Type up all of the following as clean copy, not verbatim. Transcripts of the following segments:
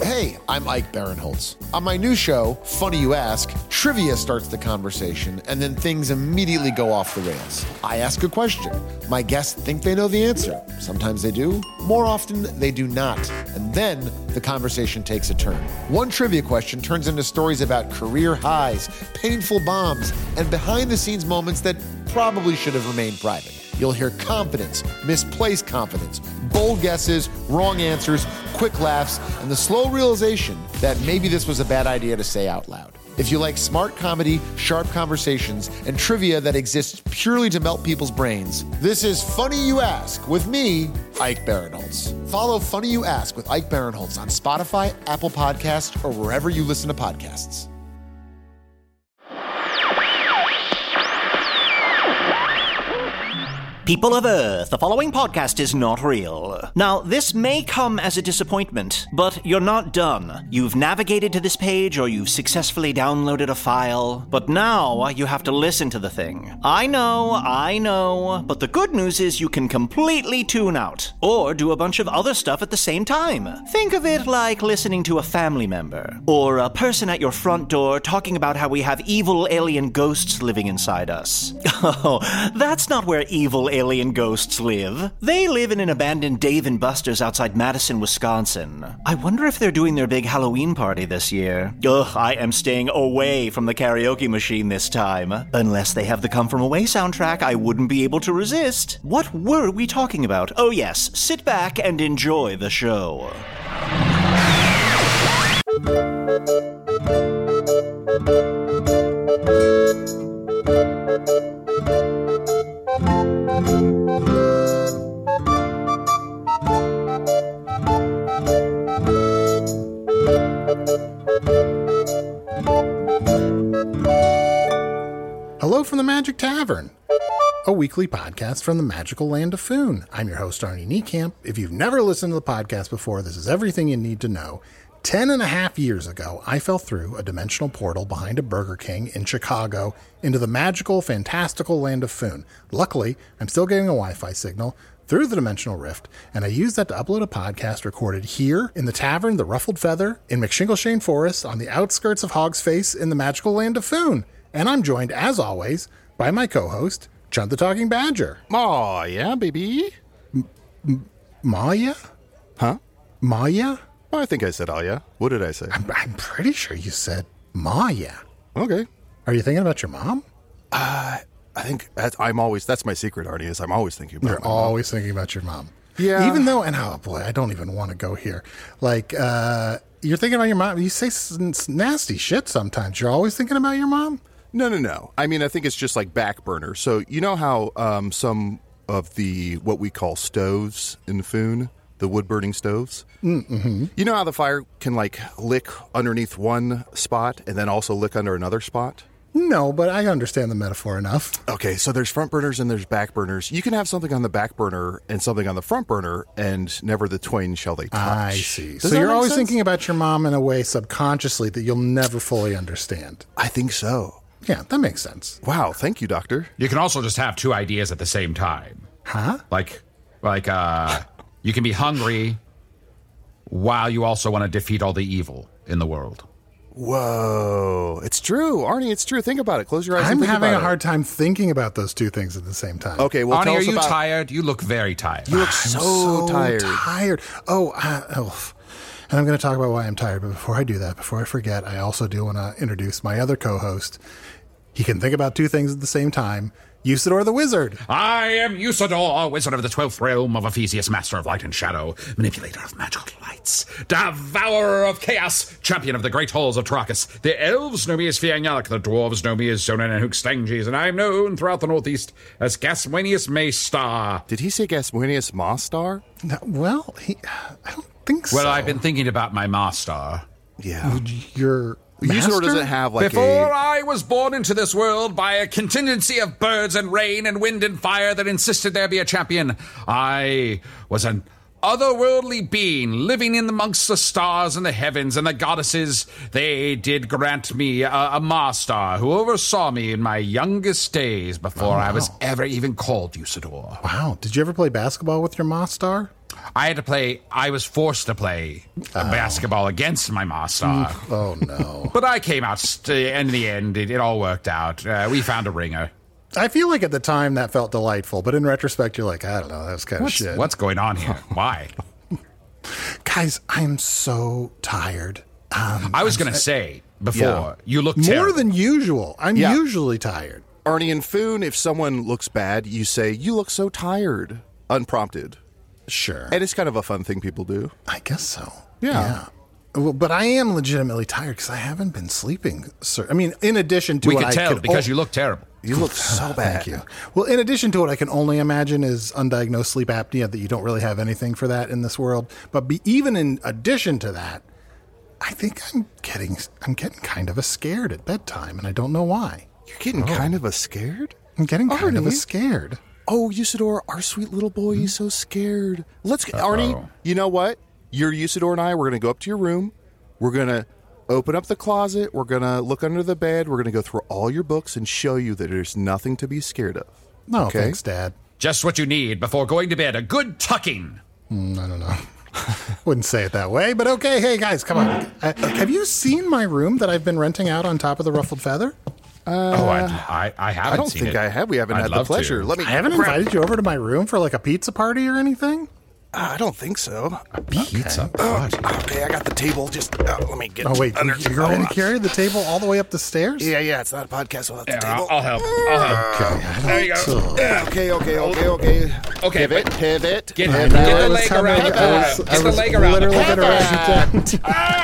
Hey, I'm Ike Barinholtz. On my new show, Funny You Ask, trivia starts the conversation, and then things immediately go off the rails. I ask a question. My guests think they know the answer. Sometimes they do. More often, they do not. And then the conversation takes a turn. One trivia question turns into stories about career highs, painful bombs, and behind-the-scenes moments that probably should have remained private. You'll hear confidence, misplaced confidence, bold guesses, wrong answers, quick laughs, and the slow realization that maybe this was a bad idea to say out loud. If you like smart comedy, sharp conversations, and trivia that exists purely to melt people's brains, this is Funny You Ask with me, Ike Barinholtz. Follow Funny You Ask with Ike Barinholtz on Spotify, Apple Podcasts, or wherever you listen to podcasts. People of Earth, the following podcast is not real. Now, this may come as a disappointment, but you're not done. You've navigated to this page or you've successfully downloaded a file, but now you have to listen to the thing. I know, but the good news is you can completely tune out, or do a bunch of other stuff at the same time. Think of it like listening to a family member, or a person at your front door talking about how we have evil alien ghosts living inside us. Oh, that's not where evil alien ghosts live. They live in an abandoned Dave & Buster's outside Madison, Wisconsin. I wonder if they're doing their big Halloween party this year. Ugh, I am staying away from the karaoke machine this time. Unless they have the Come From Away soundtrack, I wouldn't be able to resist. What were we talking about? Oh yes, sit back and enjoy the show. Hello from the Magic Tavern, a weekly podcast from the magical land of Foon. I'm your host, Arnie Niekamp. If you've never listened to the podcast before, this is everything you need to know. 10.5 years ago, I fell through a dimensional portal behind a Burger King in Chicago into the magical, fantastical land of Foon. Luckily, I'm still getting a Wi-Fi signal through the dimensional rift, and I used that to upload a podcast recorded here in the tavern, the Ruffled Feather, in McShingleshane Forest, on the outskirts of Hog's Face in the magical land of Foon. And I'm joined, as always, by my co-host, Chunt the Talking Badger. Aw, yeah, baby. Maya? Huh? Maya? Oh, I think I said, oh, yeah. What did I say? I'm pretty sure you said Maya. Okay. Are you thinking about your mom? I think that's my secret, Arnie, is I'm always thinking about You're my always thinking about your mom. Yeah. Even though, and oh boy, I don't even want to go here. Like, you're thinking about your mom. You say nasty shit sometimes. You're always thinking about your mom? No. I mean, I think it's just like back burner. So you know how some of the, what we call stoves in Foon, the wood-burning stoves? Mm-hmm. You know how the fire can, like, lick underneath one spot and then also lick under another spot? No, but I understand the metaphor enough. Okay, so there's front burners and there's back burners. You can have something on the back burner and something on the front burner, and never the twain shall they touch. I see. Does So that you're make always sense? thinking about your mom in a way subconsciously that you'll never fully understand. I think so. Yeah, that makes sense. Wow, thank you, Doctor. You can also just have two ideas at the same time. Huh? Like, you can be hungry while you also want to defeat all the evil in the world. Whoa. It's true. Arnie, it's true. Think about it. Close your eyes I'm and think having about a hard time thinking about those two things at the same time. Okay, well, Arnie, tell are us you about... tired? You look very tired. You look I'm so tired. Oh, and I'm going to talk about why I'm tired. But before I do that, before I forget, I also do want to introduce my other co-host. He can think about two things at the same time. Usador the Wizard. I am Usador, wizard of the 12th realm of Ephesius, master of light and shadow, manipulator of magical lights, devourer of chaos, champion of the great halls of Trakus. The elves know me as Fiangyalak, the dwarves know me as Zonin and Hookstanges, and I am known throughout the northeast as Gaswanius Maystar. Did he say Gaswinius Mostar? No, well, I don't think so. Well, I've been thinking about my Master. Yeah. Your Usador master? doesn't have like Before a... I was born into this world by a contingency of birds and rain and wind and fire that insisted there be a champion, I was an otherworldly being living in amongst the stars and the heavens and the goddesses. They did grant me a Master who oversaw me in my youngest days before I was ever even called Usador. Wow. Did you ever play basketball with your Master? I was forced to play basketball against my Master. Oh, no. But I came out, in the end, it all worked out. We found a ringer. I feel like at the time that felt delightful, but in retrespect, you're like, I don't know, that was kind of shit. What's going on here? Why? Guys, I'm so tired. I was going to say before, you look terrible. More than usual. I'm usually tired. Arnie and Foon, if someone looks bad, you say, you look so tired, unprompted. Sure. And it's kind of a fun thing people do. I guess so. Yeah. Well, but I am legitimately tired because I haven't been sleeping, sir. I mean, in addition to we what could tell because you look terrible. You look so bad. Thank you. Well, in addition to what I can only imagine is undiagnosed sleep apnea, that you don't really have anything for that in this world. But even in addition to that, I think I'm getting kind of a scared at bedtime, and I don't know why. You're getting kind of a scared? I'm getting kind of a Arnie? scared. Oh, Usador, our sweet little boy, he's so scared. Arnie, you know what? You're Usador and I, we're going to go up to your room. We're going to open up the closet. We're going to look under the bed. We're going to go through all your books and show you that there's nothing to be scared of. No, okay? thanks, Dad. Just what you need before going to bed, a good tucking. I don't know. Wouldn't say it that way, but okay. Hey, guys, come on. Have you seen my room that I've been renting out on top of the Ruffled Feather? I haven't I don't seen think it. I have. We haven't I'd had the love to. pleasure. Let me. I haven't invited you over to my room for like a pizza party or anything? I don't think so. Pizza? Okay, I got the table. Just let me get. Oh, wait. under. You're going to carry the table all the way up the stairs? Yeah. It's not a podcast without the Yeah, table. I'll help. There you go. Okay. Okay, Pivot. Get I the know, leg around the I corner. Get the was leg around the literally corner. going to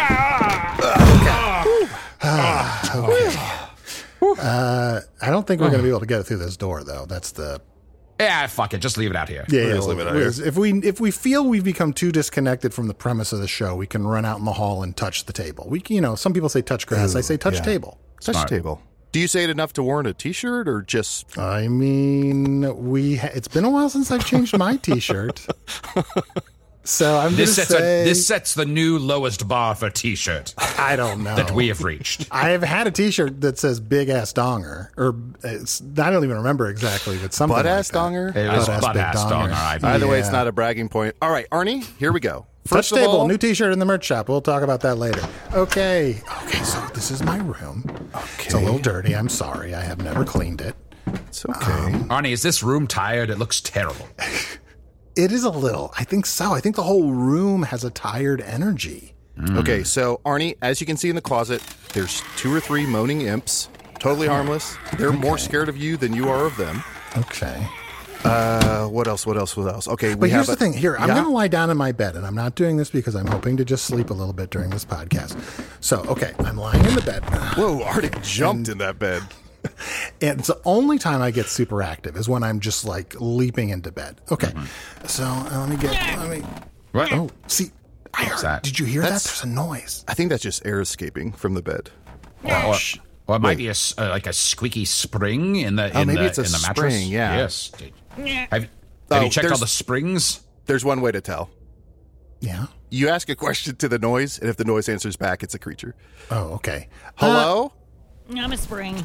I don't think we're going to be able to get it through this door, though. That's the... Yeah, fuck it. Just leave it out here. Yeah, just leave it out here. If we feel we've become too disconnected from the premise of the show, we can run out in the hall and touch the table. Some people say touch grass. I say touch table. Touch the table. Do you say it enough to warrant a T-shirt or just? I mean, it's been a while since I've changed my T-shirt. So I'm going to say... This sets the new lowest bar for T-shirt I don't know. that we have reached. I've had a T-shirt that says "Big Ass Donger," or I don't even remember exactly, but something Butt like ass that. donger? It was Butt-ass butt-ass big donger. donger. Either way, Yeah. it's not a bragging point. All right, Arnie, here we go. Touch First of table, all, new T-shirt in the merch shop. We'll talk about that later. Okay, so this is my room. Okay. It's a little dirty. I'm sorry. I have never cleaned it. It's okay. Arnie, is this room tired? It looks terrible. It is a little. I think so. I think the whole room has a tired energy. Okay, so Arnie, as you can see in the closet, there's 2 or 3 moaning imps. Totally harmless. They're more scared of you than you are of them. Okay. What else? Okay, But here's the thing. Here, I'm going to lie down in my bed, and I'm not doing this because I'm hoping to just sleep a little bit during this podcast. So, okay, I'm lying in the bed. Whoa, Arnie jumped in that bed. And it's the only time I get super active is when I'm just like leaping into bed. Okay. So let me. What? Oh, see, I heard. that? Did you hear That's- that? There's a noise. I think that's just air escaping from the bed. Or it might be like a squeaky spring in the maybe it's a in the mattress. spring, yeah. Yes. Have you checked all there's- the springs? There's one way to tell. Yeah. You ask a question to the noise, and if the noise answers back, it's a creature. Oh, okay. Hello? I'm a spring.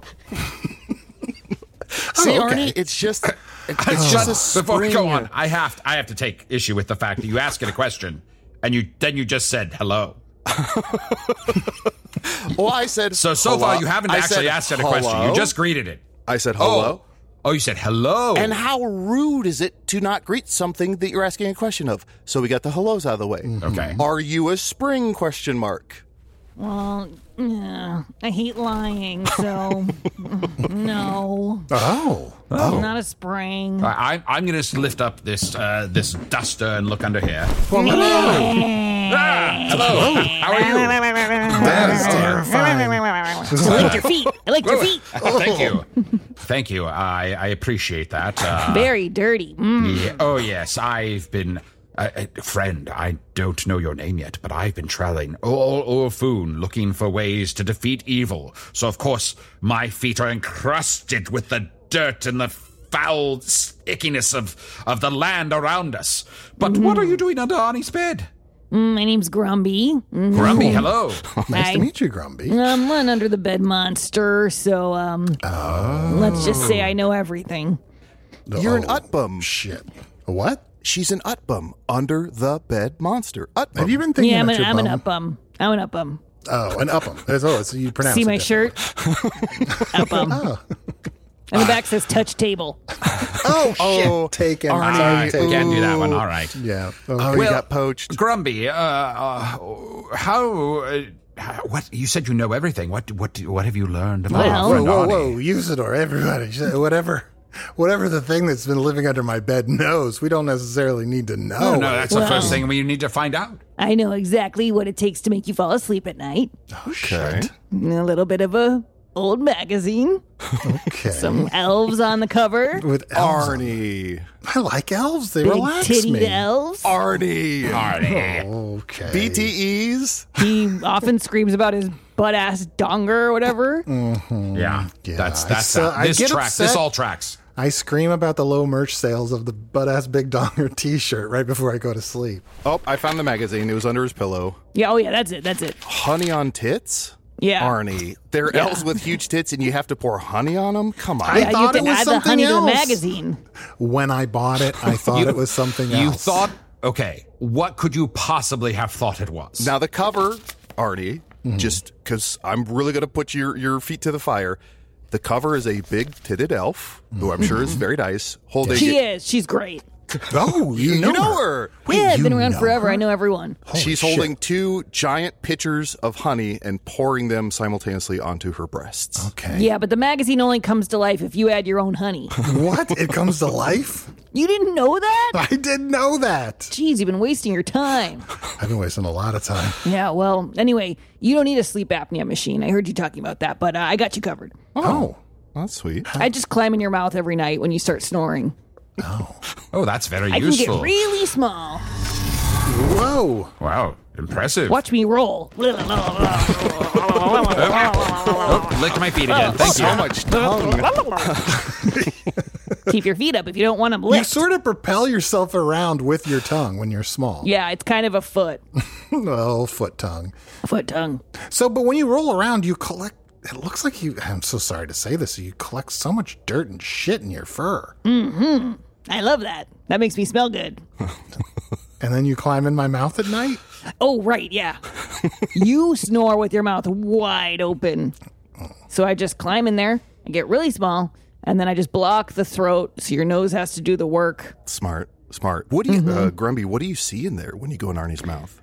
See, okay. Arnie, it's just a spring. Before we go on, I have to take issue with the fact that you ask it a question and you just said hello. Well, I said So hello. far you haven't I actually said asked it a question. hello. You just greeted it. I said hello. Oh, you said hello. And how rude is it to not greet something that you're asking a question of? So we got the hellos out of the way. Okay. Are you a spring? Question mark. Well, I hate lying, so no. Oh. I'm not a spring. I'm going to lift up this duster and look under here. Well, Hello. How are you? that is terrifying. I liked your feet. I liked your feet. Thank you. Thank you. I appreciate that. Very dirty. Yeah. Oh, yes. I've been... friend, I don't know your name yet, but I've been traveling all over Foon looking for ways to defeat evil. So, of course, my feet are encrusted with the dirt and the foul ickiness of the land around us. But what are you doing under Arnie's bed? My name's Grumby. Grumby, hello. Nice to meet you, Grumby. I'm one under the bed monster, so let's just say I know everything. You're an Utbum. Shit. A what? She's an Utbum, under the bed monster. Utbum. Have you been thinking Yeah, I'm about an your bum? Up-bum. I'm an Up-bum. Oh, an Up'em. So you pronounce See it my different. shirt? Up-bum. Oh. And the back says touch table. Oh, shit. Taken. I Taken. can't do that one. All right. Yeah. Oh, Okay. you got poached. Grumby, what? You said you know everything. What have you learned about Well- our friend Whoa, Arnie? Usador, everybody. Whatever the thing that's been living under my bed knows, we don't necessarily need to know. No, that's the first thing we need to find out. I know exactly what it takes to make you fall asleep at night. Okay. A little bit of a old magazine. Okay. Some elves on the cover. With elves. Arnie. I like elves. They Big relax titty me. elves. Arnie. Okay. BTEs. He often screams about his butt-ass donger or whatever. Yeah, Yeah, that's I this get tracks. upset. This all tracks. I scream about the low merch sales of the butt-ass Big Donger t-shirt right before I go to sleep. Oh, I found the magazine. It was under his pillow. Yeah, oh yeah, that's it. Honey on tits? Yeah. Arnie. They're elves with huge tits and you have to pour honey on them? Come on. I Yeah, you thought have it to was add the something honey to the else. magazine. When I bought it, I thought it was something else. You thought, okay, what could you possibly have thought it was? Now the cover, Arnie, just because I'm really going to put your feet to the fire. The cover is a big-titted elf, who I'm sure is very nice, holding She is. She's great. Oh, you know her. Yeah, I've you been around know forever. her? I know everyone. She's holding 2 giant pitchers of honey and pouring them simultaneously onto her breasts. Okay. Yeah, but the magazine only comes to life if you add your own honey. What? It comes to life? You didn't know that? I didn't know that. Jeez, you've been wasting your time. I've been wasting a lot of time. Yeah, well, anyway, you don't need a sleep apnea machine. I heard you talking about that, but I got you covered. Oh. That's sweet. I just climb in your mouth every night when you start snoring. Oh, that's very I can useful. get really small. Whoa. Wow, impressive. Watch me roll. Oh, licked my feet again. Thank you. So much tongue. Keep your feet up if you don't want them You licked. sort of propel yourself around with your tongue when you're small. Yeah, it's kind of a foot. Oh, foot tongue. Foot tongue. So, but when you roll around, you collect, it looks like you, I'm so sorry to say this, you collect so much dirt and shit in your fur. I love that. That makes me smell good. And then you climb in my mouth at night? Oh, right, yeah. You snore with your mouth wide open. So I just climb in there, I get really small, and then I just block the throat so your nose has to do the work. Smart. What do you, Grumby, what do you see in there when you go in Arnie's mouth?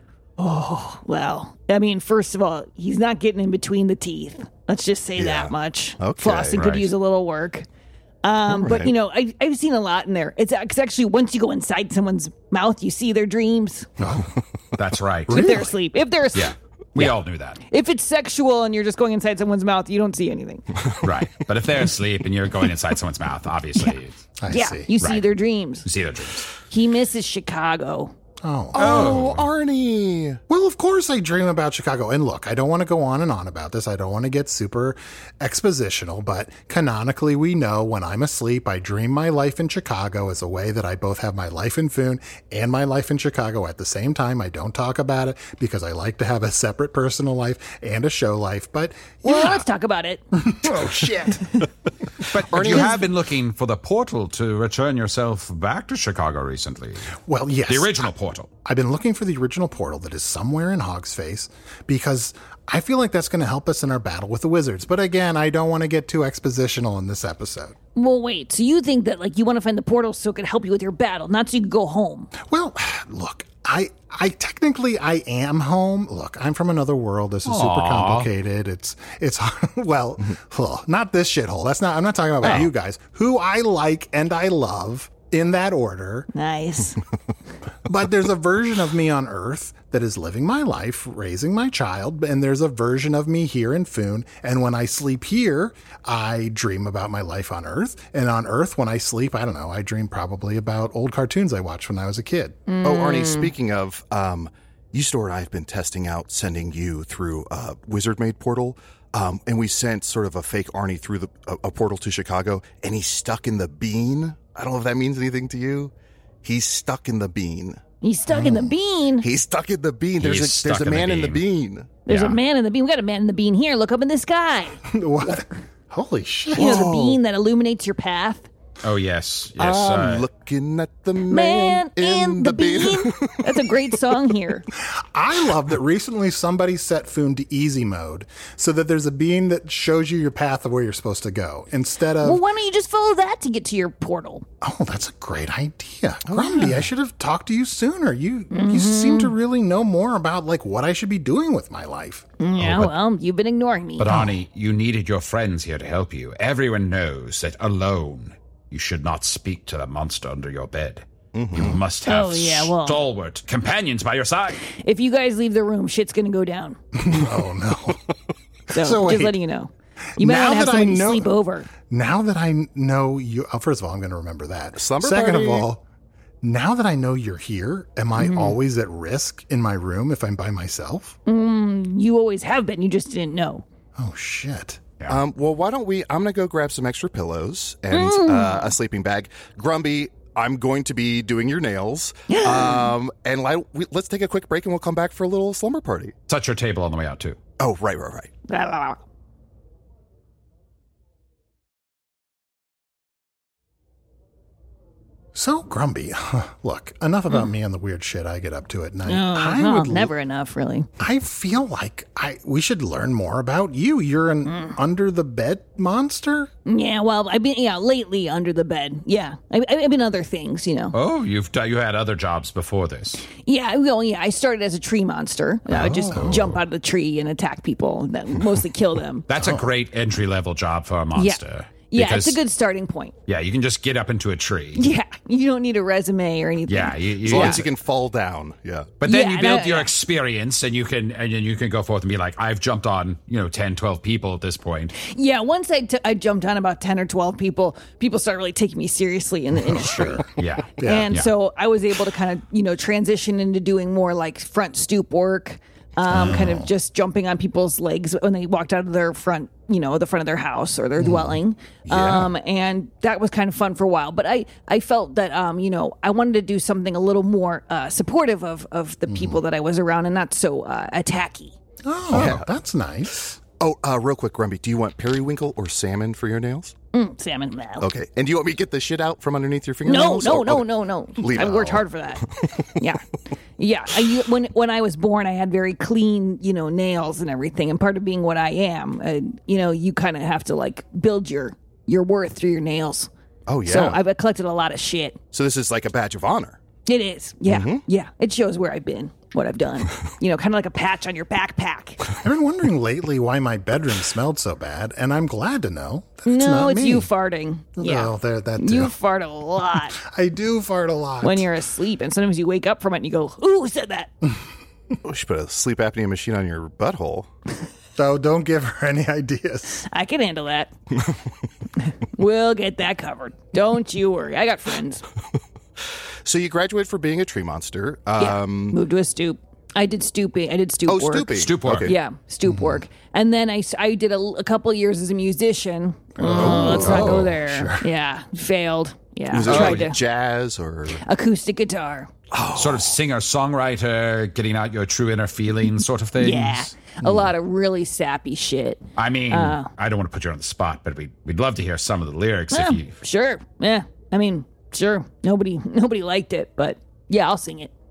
Well, I mean, first of all, he's not getting in between the teeth. Let's just say that much. Okay, Flossing could right. use a little work. But, you know, I've seen a lot in there. It's actually, once you go inside someone's mouth, you see their dreams. That's right. If they're asleep. If they're asleep. Yeah, we all knew that. If it's sexual and you're just going inside someone's mouth, you don't see anything. Right. But if they're asleep and you're going inside someone's mouth, obviously, I Yeah, see. you see Right. their dreams. you see their dreams. He misses Chicago. Oh, Arnie. Well, of course I dream about Chicago. And look, I don't want to go on and on about this. I don't want to get super expositional, but canonically we know when I'm asleep, I dream my life in Chicago as a way that I both have my life in Foon and my life in Chicago at the same time. I don't talk about it because I like to have a separate personal life and a show life, but Well, yeah. let's talk about it. Oh, shit. But you have been looking for the portal to return yourself back to Chicago recently. Well, yes. The original portal. I've been looking for the original portal that is somewhere in Hog's Face because I feel like that's going to help us in our battle with the wizards. But again, I don't want to get too expositional in this episode. Well, wait. So you think that, like, you want to find the portal so it can help you with your battle, not so you can go home? Well, look, I technically I am home. Look, I'm from another world. This is super complicated. It's well, not this shithole. I'm not talking about you guys, who I like and I love in that order. Nice. But there's a version of me on Earth that is living my life, raising my child, and there's a version of me here in Foon. And when I sleep here, I dream about my life on Earth. And on Earth, when I sleep, I don't know, I dream probably about old cartoons I watched when I was a kid. Oh, Arnie, speaking of, Usador and I have been testing out sending you through a wizard-made portal. and we sent sort of a fake Arnie through a portal to Chicago, and he's stuck in the bean. I don't know if that means anything to you. He's stuck in the bean. He's stuck in the bean. He's stuck in the bean. There's a man in the bean. There's a man in the bean. We got a man in the bean here. Look up in the sky. What? Holy shit. You know, the bean that illuminates your path. Oh, yes. I'm looking at the man in the bean. That's a great song here. I love that recently somebody set Foon to easy mode so that there's a bean that shows you your path of where you're supposed to go instead of... Well, why don't you just follow that to get to your portal? Oh, that's a great idea. Grumpy, I should have talked to you sooner. You seem to really know more about like what I should be doing with my life. Yeah, well, you've been ignoring me. But Arnie, you needed your friends here to help you. Everyone knows that alone you should not speak to the monster under your bed. Mm-hmm. You must have stalwart companions by your side. If you guys leave the room, shit's going to go down. Oh, no. So wait, just letting you know. You might want to have somebody sleep over. Now that I know you... first of all, I'm going to remember that. Slumber Second party. of all, now that I know you're here, am I always at risk in my room if I'm by myself? You always have been. You just didn't know. Oh, shit. Yeah. Well, why don't we... I'm going to go grab some extra pillows and a sleeping bag. Grumby, I'm going to be doing your nails. And let's take a quick break and we'll come back for a little slumber party. Touch your table on the way out, too. Oh, right. So, Grumpy, look, enough about me and the weird shit I get up to at night. Never enough, really. I feel like we should learn more about you. You're an under-the-bed monster? Yeah, well, I've been, lately under the bed. Yeah, I've been other things, you know. Oh, you had other jobs before this. Yeah, I started as a tree monster. I would just jump out of the tree and attack people, that mostly kill them. That's a great entry-level job for a monster. Yeah, it's a good starting point. Yeah, you can just get up into a tree. Yeah, you don't need a resume or anything. Yeah, as long as you can fall down. Yeah, but then you build your experience, and you can go forth and be like, I've jumped on 10, 12 people at this point. Yeah, once I jumped on about 10 or 12 people started really taking me seriously in the industry. Yeah, so I was able to kind of transition into doing more like front stoop work. Kind of just jumping on people's legs when they walked out of their front, the front of their house or their dwelling. And that was kind of fun for a while. But I felt that, I wanted to do something a little more supportive of the people that I was around and not so attacky. Oh, that's nice. Oh, real quick, Grumpy, do you want periwinkle or salmon for your nails? Salmon. No. Okay. And do you want me to get the shit out from underneath your fingernails? No. Leave I it. worked hard for that. Yeah. When I was born, I had very clean, nails and everything. And part of being what I am, you kind of have to like build your worth through your nails. Oh, yeah. So I've collected a lot of shit. So this is like a badge of honor. It is. Yeah. Yeah. It shows where I've been, what I've done. Kind of like a patch on your backpack. I've been wondering lately why my bedroom smelled so bad, and I'm glad to know that it's not it's me. you farting. Yeah. Oh, that too. You fart a lot. I do fart a lot. When you're asleep, and sometimes you wake up from it and you go, ooh, who said that? We should put a sleep apnea machine on your butthole. So don't give her any ideas. I can handle that. We'll get that covered. Don't you worry. I got friends. So you graduated for being a tree monster. Moved to a stoop. I did stooping. I did stoop work. Stooping. Stoop work. Okay. Yeah, stoop work. And then I did a couple of years as a musician. Let's not go there. Sure. Yeah, failed. Yeah, Was it tried like to. jazz or Acoustic guitar. Sort of singer-songwriter, getting out your true inner feelings sort of things? Yeah, a lot of really sappy shit. I mean, I don't want to put you on the spot, but we'd love to hear some of the lyrics if you... Sure. Yeah. I mean, sure. Nobody liked it, but yeah, I'll sing it.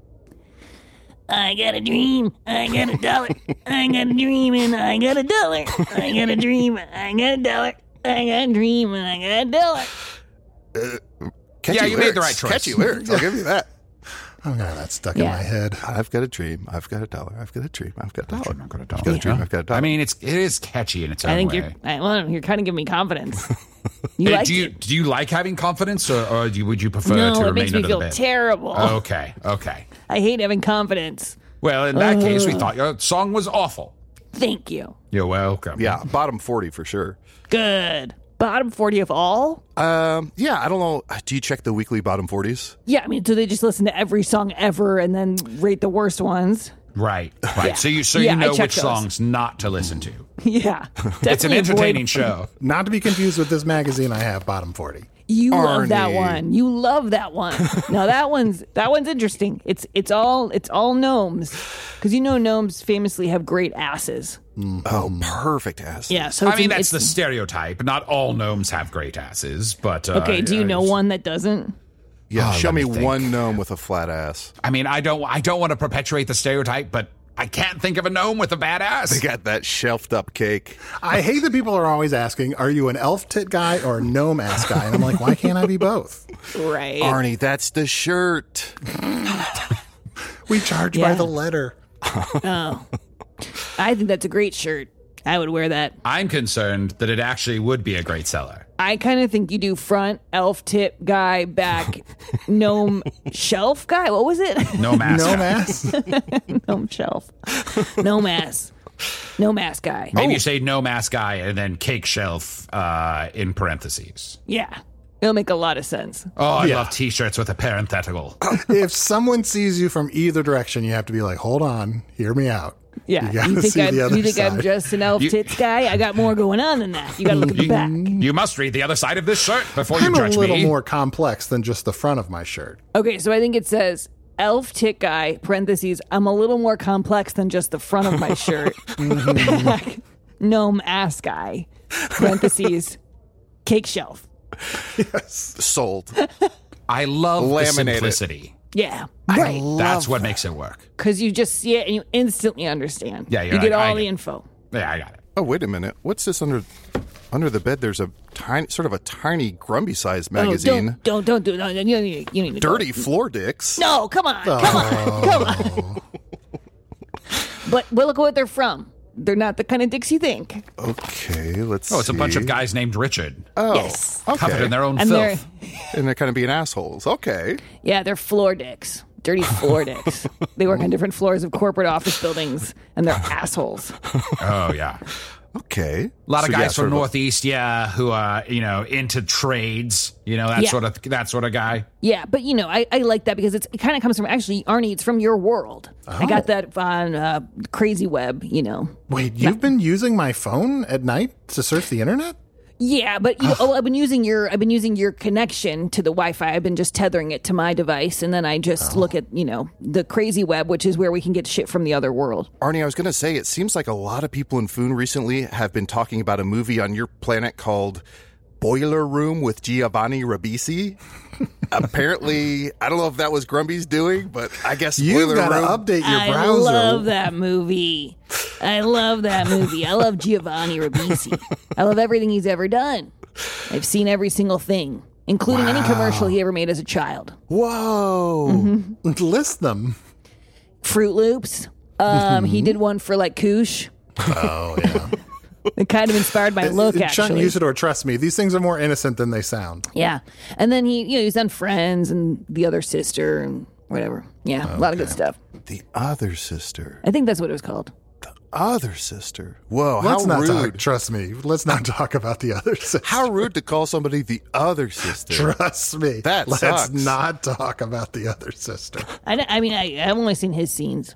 I got a dream, I got $1. I got a dream and I got $1. I got a dream, I got $1. I got a dream and I got $1. catchy you lyrics. made the right choice. Catchy lyrics. I'll give you that. Oh, God, that's stuck in my head. I've got a dream. I've got $1. I've got a dream. I've got $1. I've got a I've got a dream. I've got $1. I mean, it is catchy in its own way. I think you're kind of giving me confidence. You like it? Do you like having confidence, or would you prefer No, to it remain makes me under feel the bed? terrible. Okay. I hate having confidence. Well, in that case, we thought your song was awful. Thank you. You're welcome. Yeah, bottom 40 for sure. Good. Bottom 40 of all? Yeah, I don't know. Do you check the weekly bottom 40s? Yeah, I mean, do they just listen to every song ever and then rate the worst ones? Right. Yeah. So you Yeah, I know checked which those. songs not to listen to. Yeah. It's an Definitely entertaining avoid- show. Not to be confused with this magazine I have, Bottom 40. You love that Arnie. one. You love that one. Now that one's interesting. It's all gnomes, because gnomes famously have great asses. Oh, perfect ass. Yeah. So I it's- mean, that's the it's- stereotype. Not all gnomes have great asses, but Okay. Do you know one that doesn't? Yeah, show let me me think. one gnome with a flat ass. I mean, I don't want to perpetuate the stereotype, but I can't think of a gnome with a bad ass. They got that shelved up cake. I hate that people are always asking, are you an elf tit guy or a gnome ass guy? And I'm like, why can't I be both? Right. Arnie, that's the shirt. We charge by Yeah. the letter. Oh. I think that's a great shirt. I would wear that. I'm concerned that it actually would be a great seller. I kind of think you do front elf tip guy, back gnome shelf guy. What was it? No mask. Gnome guy. ass? Gnome shelf. Gnome ass. Gnome ass guy. Maybe you say no mask guy and then cake shelf in parentheses. Yeah. It'll make a lot of sense. Oh, I Yeah. love T-shirts with a parenthetical. If someone sees you from either direction, you have to be like, hold on, hear me out. Yeah. gotta You think, see I'm, the other you think I'm side. just an elf tits guy? I got more going on than that. You got to look at the back. You must read the other side of this shirt before you I'm a judge little me. more complex than just the front of my shirt. Okay, so I think it says elf tit guy, parentheses, I'm a little more complex than just the front of my shirt. Back, gnome ass guy, parentheses, cake shelf. Sold. I love the Laminate it. simplicity. Yeah, right. That's what makes it work. Because you just see it and you instantly understand. Yeah, you're you get right. I all the get it. info. Yeah, I got it. Oh, wait a minute. What's this under the bed? There's a tiny, sort of a tiny Grumpy-sized magazine. Oh, don't do it. You need to go. Dirty floor dicks. No, come on, come on. But look what they're from. They're not the kind of dicks you think. Okay, let's Oh, it's a bunch of see. guys named Richard. Oh, Yes. Covered okay. in their own And they're filth. And they're kind of being assholes. Okay. they're floor dicks. Dirty floor dicks. They work on different floors of corporate office buildings, and they're assholes. Oh, yeah. Okay. A lot of So, guys yeah, from sort of a- Northeast, who are, into trades, that Yeah. sort of guy. Yeah, but I like that because it kind of comes from, actually, Arnie, it's from your world. I got that on Crazy Web, Wait, you've been using my phone at night to surf the internet? Yeah, but I've been using your connection to the Wi-Fi. I've been just tethering it to my device, and then I just look at the Crazy Web, which is where we can get shit from the other world. Arnie, I was going to say, it seems like a lot of people in Foon recently have been talking about a movie on your planet called Boiler Room with Giovanni Ribisi. Apparently, I don't know if that was Grumpy's doing, but I guess You've Boiler got to Room. update your I browser. love that movie. I love Giovanni Ribisi. I love everything he's ever done. I've seen every single thing, including any commercial he ever made as a child. Whoa. List them. Fruit Loops. He did one for like Koosh. Oh, yeah. It kind of inspired my look, Chunt actually. Usador, trust me, these things are more innocent than they sound. Yeah. And then he's done Friends and The Other Sister and whatever. Yeah, a lot of good stuff. The other sister. I think that's what it was called. Other sister. Whoa, Let's how not talk. rude. Trust me. Let's not talk about the other sister. How rude to call somebody the other sister. Trust me. That Let's sucks. not talk about the other sister. I've only seen his scenes.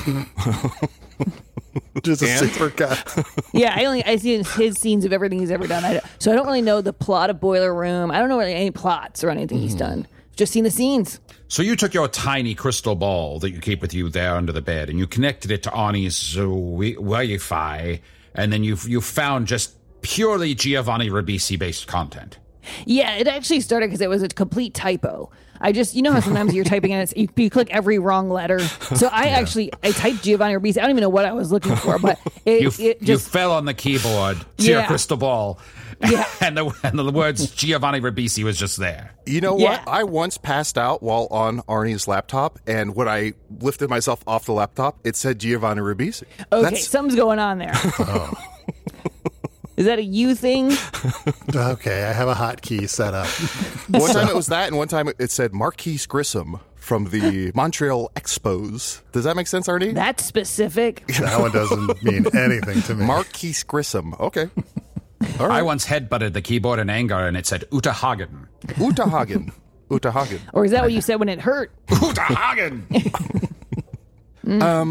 Just a super cut. Yeah, I see his scenes of everything he's ever done. So I don't really know the plot of Boiler Room. I don't know really any plots or anything he's done. Just seen the scenes. So you took your tiny crystal ball that you keep with you there under the bed, and you connected it to Arnie's Wi-Fi, and then you found just purely Giovanni Ribisi-based content. Yeah, it actually started because it was a complete typo. I just, how sometimes you're typing and you click every wrong letter. So I typed Giovanni Ribisi. I don't even know what I was looking for, but You it just fell on the keyboard to your Yeah. crystal ball, Yeah. and the words Giovanni Ribisi was just there. You know Yeah. what? I once passed out while on Arnie's laptop, and when I lifted myself off the laptop, it said Giovanni Ribisi. Okay, something's going on there. Is that a you thing? Okay, I have a hotkey set up. One time it was that, and one time it said Marquise Grissom from the Montreal Expos. Does that make sense, Arnie? That's specific. That one doesn't mean anything to me. Marquise Grissom. Okay. I once headbutted the keyboard in anger, and it said Uta Hagen. Uta Hagen. Uta Hagen. Or is that what you said when it hurt? Uta Hagen!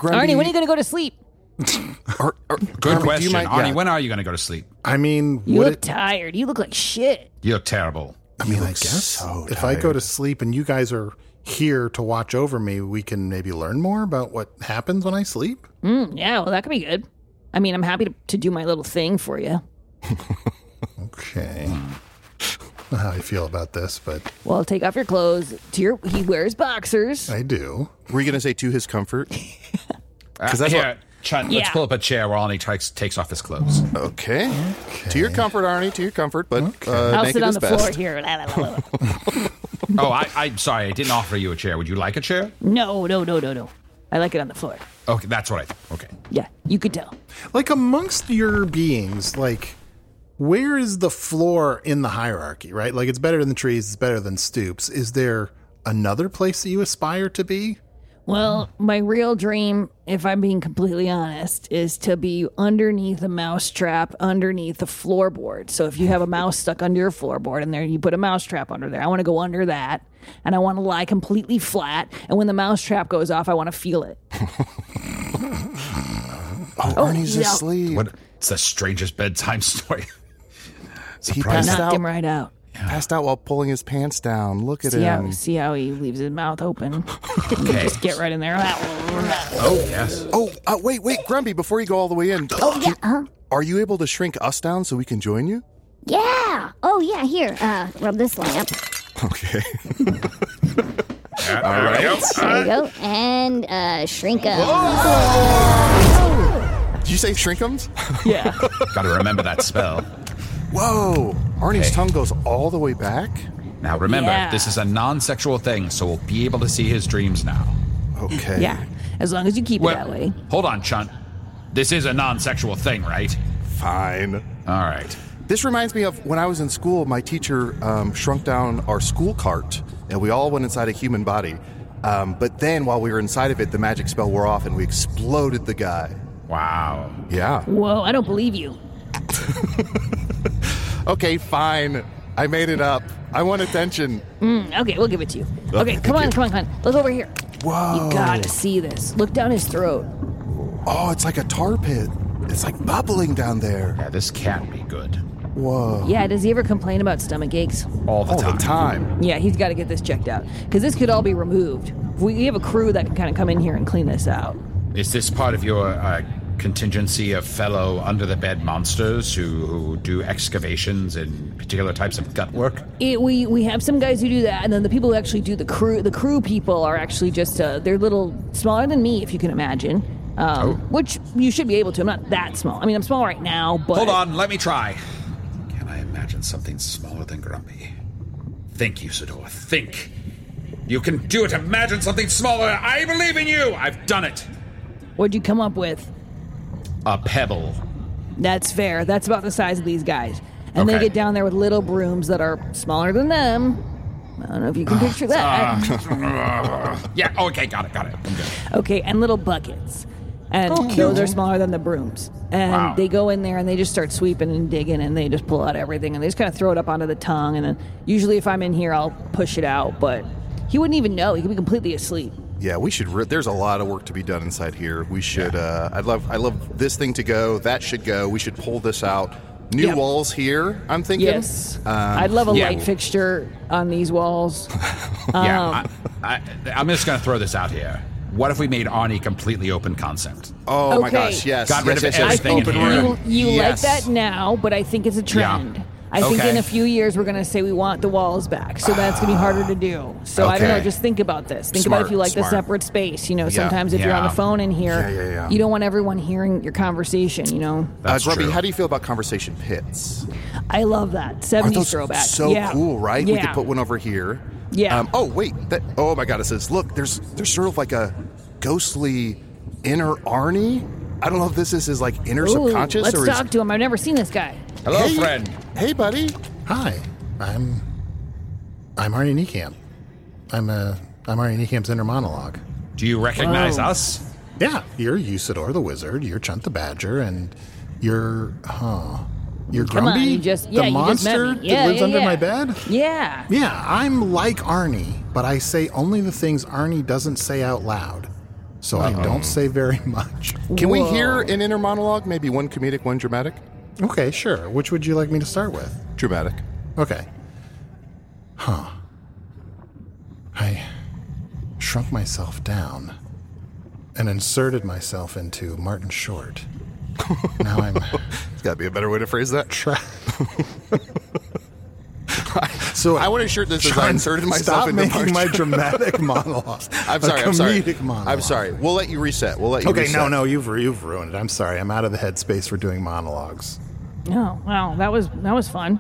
Arnie, when are you going to go to sleep? Good Arnie, question. Arnie, yeah. when are you going to go to sleep? I mean, You look tired. You look like shit. You look terrible. I mean, I guess so if I go tired. to sleep and you guys are here to watch over me, we can maybe learn more about what happens when I sleep. Yeah, well, that could be good. I mean, I'm happy to do my little thing for you. Okay. I don't know how I feel about this, but Well, take off your clothes. He wears boxers. I do. Were you going to say to his comfort? Because that's here, Chunt, let's Yeah. pull up a chair where Arnie takes off his clothes. Okay. To your comfort, Arnie, to your comfort, but I'll naked sit on is the best. floor here. La, la, la, la. Oh, I'm sorry. I didn't offer you a chair. Would you like a chair? No. I like it on the floor. Okay, that's what I think. Okay. Yeah, you could tell. Like amongst your beings, like where is the floor in the hierarchy, right? Like it's better than trees, it's better than stoops. Is there another place that you aspire to be? Well, my real dream, if I'm being completely honest, is to be underneath a mouse trap, underneath the floorboard. So if you have a mouse stuck under your floorboard and there you put a mouse trap under there, I want to go under that and I want to lie completely flat. And when the mouse trap goes off, I want to feel it. Arnie's yeah. asleep. What? It's the strangest bedtime story. He passed Knocked out. him right out. Passed out while pulling his pants down. Look at See how, him. see how he leaves his mouth open? Okay. Just get right in there. Oh, yes. Oh, wait, Grumpy, before you go all the way in. Oh, yeah. Are you able to shrink us down so we can join you? Yeah. Oh, yeah. Here, rub this lamp. Okay. All right. There you go. And shrink up. Did you say shrinkums? Yeah. Got to remember that spell. Whoa. Arnie's Okay. tongue goes all the way back? Now, remember, Yeah. this is a non-sexual thing, so we'll be able to see his dreams now. Okay. Yeah. As long as you keep it that way. Hold on, Chunt. This is a non-sexual thing, right? Fine. All right. This reminds me of when I was in school, my teacher shrunk down our school cart, and we all went inside a human body. But then while we were inside of it, the magic spell wore off, and we exploded the guy. Wow. Yeah. Whoa, I don't believe you. Okay, fine. I made it up. I want attention. Okay, we'll give it to you. Okay, come on. Look over here. Whoa. You gotta see this. Look down his throat. Oh, it's like a tar pit. It's like bubbling down there. Yeah, this can't be good. Whoa. Yeah, does he ever complain about stomach aches? All the All time. the time. Yeah, he's got to get this checked out. Because this could all be removed. We have a crew that can kind of come in here and clean this out. Is this part of your contingency of fellow under-the-bed monsters who do excavations in particular types of gut work? We have some guys who do that, and then the people who actually do the crew people are actually just, they're little smaller than me, if you can imagine. Which you should be able to. I'm not that small. I mean, I'm small right now, but... Hold on, let me try. Can I imagine something smaller than Grumpy? Think, Usador, think. You can do it. Imagine something smaller. I believe in you. I've done it. What'd you come up with? A pebble. That's fair. That's about the size of these guys. And they Okay. get down there with little brooms that are smaller than them. I don't know if you can picture that. Yeah, okay, got it. I'm good. Okay, and little buckets. And those are smaller than the brooms. And Wow. they go in there and they just start sweeping and digging and they just pull out everything and they just kind of throw it up onto the tongue. And then usually if I'm in here, I'll push it out. But he wouldn't even know. He could be completely asleep. Yeah, we should. There's a lot of work to be done inside here. We should. I love this thing to go. That should go. We should pull this out. New Yep. walls here. I'm thinking. Yes. I'd love a yeah. light fixture on these walls. Yeah, I'm just going to throw this out here. What if we made Arnie completely open concept? Oh my Okay. gosh! Yes. Got rid yes, of yes, yes. everything in Open here. room. You Yes. like that now, but I think it's a trend. I think Okay. in a few years we're going to say we want the walls back, so that's going to be harder to do. So I don't know, Okay. just think about this. Think Smart, about if you like smart. the separate space. You know, sometimes if you're on yeah. the phone in here, Yeah. you don't want everyone hearing your conversation, you know? That's Grubby, true. how do you feel about conversation pits? I love that. Aren't 70s those throwback. so Yeah. cool, right? We Yeah. could put one over here. Yeah. Oh wait. Oh my God! It says, look. There's sort of like a ghostly inner Arnie. I don't know if this is his like inner Ooh, subconscious let's or talk to him. I've never seen this guy. Hello, Hey, friend. Hey, buddy. Hi, I'm Arnie Niekamp. I'm Arnie Niecamp's inner monologue. Do you recognize Whoa. us? Yeah, you're Usador the wizard. You're Chunt the badger, and you're you're Come on, Grumpy, you just- the yeah, you just met monster me. Yeah, that lives yeah, under yeah. my bed. Yeah. Yeah, I'm like Arnie, but I say only the things Arnie doesn't say out loud. so I don't say very much. Can we hear an inner monologue? Maybe one comedic, one dramatic? Okay, sure. Which would you like me to start with? Dramatic. Okay. I shrunk myself down and inserted myself into Martin Short. Now I'm... There's got to be a better way to phrase that. So I want to shirt this as I inserted myself stop into making my Martin. dramatic monologue. I'm sorry. Comedic monologue. I'm sorry. We'll let you reset. Okay, no, you've ruined it. I'm sorry. I'm out of the headspace for doing monologues. Oh, wow, that was fun.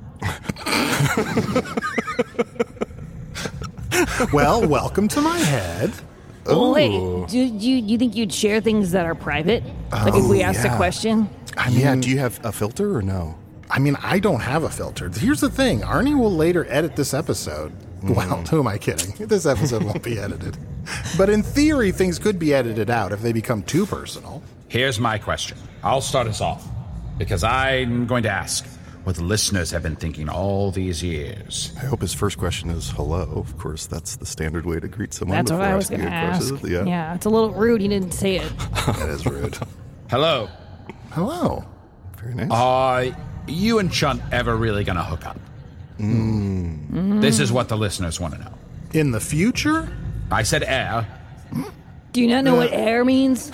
Well, welcome to my head. Well, wait, do you think you'd share things that are private? Like if we asked a question? I mean, do you have a filter or no? I mean, I don't have a filter. Here's the thing. Arnie will later edit this episode. Well, who am I kidding? This episode won't be edited. But in theory, things could be edited out if they become too personal. Here's my question. I'll start us off, because I'm going to ask what the listeners have been thinking all these years. I hope his first question is hello. Of course, that's the standard way to greet someone. That's what before I was asking going to a ask. question. Yeah, it's a little rude. He didn't say it. That is rude. Hello. Hello. Very nice. Are you and Chunt ever really going to hook up? This is what the listeners want to know. In the future? I said air. Do you not know what air means?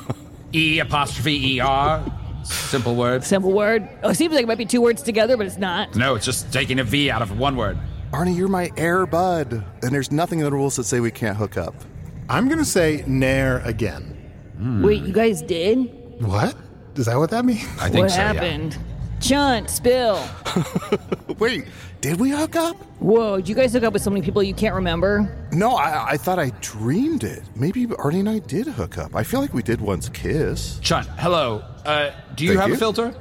E''er. Simple word. Simple word. Oh, it seems like it might be two words together, but it's not. No, it's just taking a V out of one word. Arnie, you're my air bud, and there's nothing in the rules that say we can't hook up. I'm going to say nair again. Wait, you guys did? What? Is that what that means? I think What so, happened? Chunt, spill. Wait, did we hook up? Whoa, did you guys hook up with so many people you can't remember? No, I thought I dreamed it. Maybe Arnie and I did hook up. I feel like we did once kiss. Yeah. Chunt, hello. Do you Thank have you. a filter?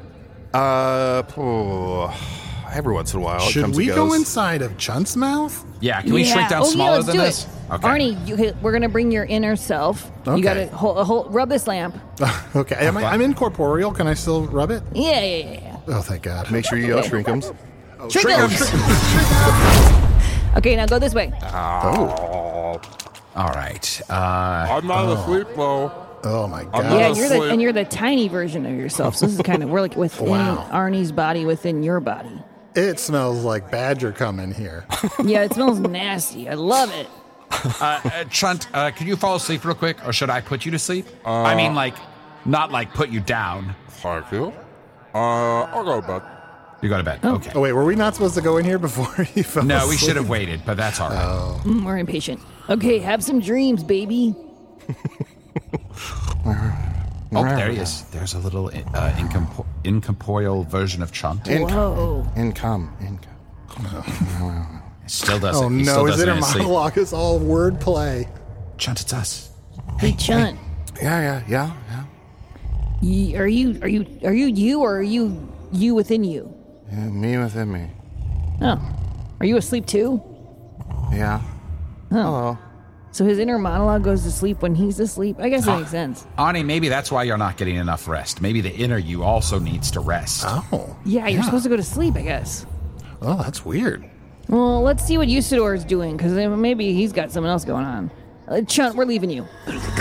Every once in a while. it Should comes we and go goes. inside of Chunt's mouth? Yeah, can we shrink down Oh, smaller let's than do this? It. Okay. Arnie, we're going to bring your inner self. Okay. You got to rub this lamp. Okay. I'm incorporeal. Can I still rub it? Yeah. Oh, thank God. Make sure you yell shrinkums. Shrinkums. Okay, now go this way. All right. I'm not asleep, though. Oh, my God. Yeah, you're the tiny version of yourself. So this is kind of, we're like within Wow. Arnie's body, within your body. It smells like badger cum in here. Yeah, it smells nasty. I love it. Chunt, can you fall asleep real quick, or should I put you to sleep? I mean, like, not like put you down. Thank you. I'll go to bed. You go to bed. Okay. Oh, wait, were we not supposed to go in here before he fell No, asleep? we should have waited, but that's all right. We're impatient. Okay, have some dreams, baby. Oh, there he is. There's a little incorporeal version of Chunt. Whoa. Income. Still doesn't. Oh, He still no. His doesn't inner in his sleep. monologue is all wordplay. Chunt, it's us. Hey, Chunt. Yeah. Are you or are you within you? Yeah, me within me. Oh. Are you asleep too? Yeah. Hello. So his inner monologue goes to sleep when he's asleep? I guess that makes sense. Arnie, maybe that's why you're not getting enough rest. Maybe the inner you also needs to rest. Oh. Yeah, you're supposed to go to sleep, I guess. Oh, that's weird. Well, let's see what Usador is doing, because maybe he's got something else going on. Chunt, we're leaving you.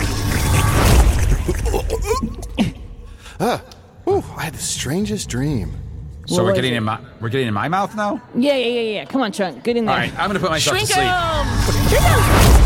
Ooh, I had the strangest dream. So What we're was getting it? in my mouth now? Yeah. Come on, Chunt, get in there. All right, I'm going to put myself Shrink to sleep. 'em!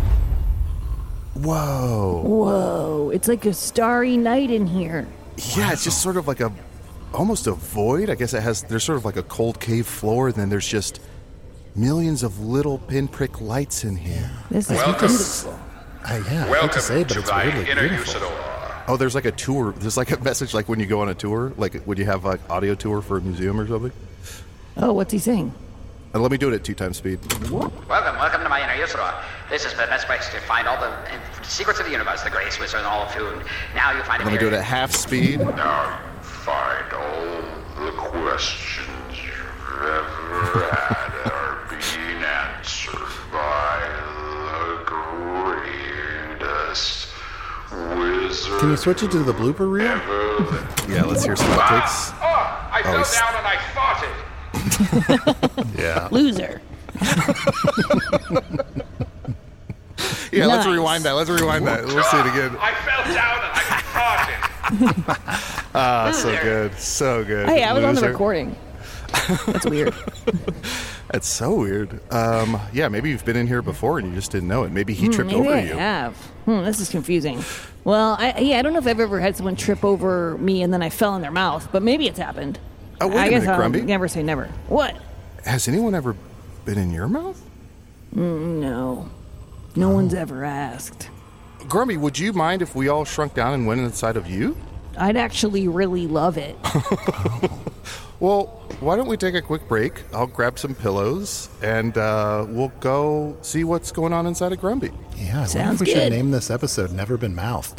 Whoa. Whoa, it's like a starry night in here. Yeah, it's just sort of like almost a void. I guess there's sort of like a cold cave floor, and then there's just millions of little pinprick lights in here. This is Welcome. beautiful. Yeah, I hate Welcome to say, but to it's my weirdly inner beautiful. Usador. Oh, there's like a tour. There's like a message like when you go on a tour, like when you have like audio tour for a museum or something. Oh, what's he saying? And let me do it at 2 times speed. Welcome to my inner Usador. This is the best place to find all the secrets of the universe, the greatest wizard in all of food. Now you find it Let me here. do it at half speed. Now you find all the questions you've ever had are being answered by the greatest wizard. Can you switch it to the blooper reel? ever. Yeah, let's hear some outtakes. Oh, I fell he's- down and I farted. Yeah. Loser. Yeah, let's Nice. rewind that. Let's rewind that. We'll see it again. I fell down and I farted. Ah, so good. So good. Hey, I was on the loser. recording. That's weird. That's so weird. Yeah, maybe you've been in here before and you just didn't know it. Maybe he tripped Maybe over I you. have. This is confusing. Well, I don't know if I've ever had someone trip over me and then I fell in their mouth, but maybe it's happened. Oh, wait I a guess minute, I'll Grumby. never say never. What? Has anyone ever been in your mouth? No. No one's ever asked. Grumby, would you mind if we all shrunk down and went inside of you? I'd actually really love it. Well, why don't we take a quick break? I'll grab some pillows and we'll go see what's going on inside of Grumby. Yeah, I wonder Sounds if we should good. name this episode Never Been Mouthed.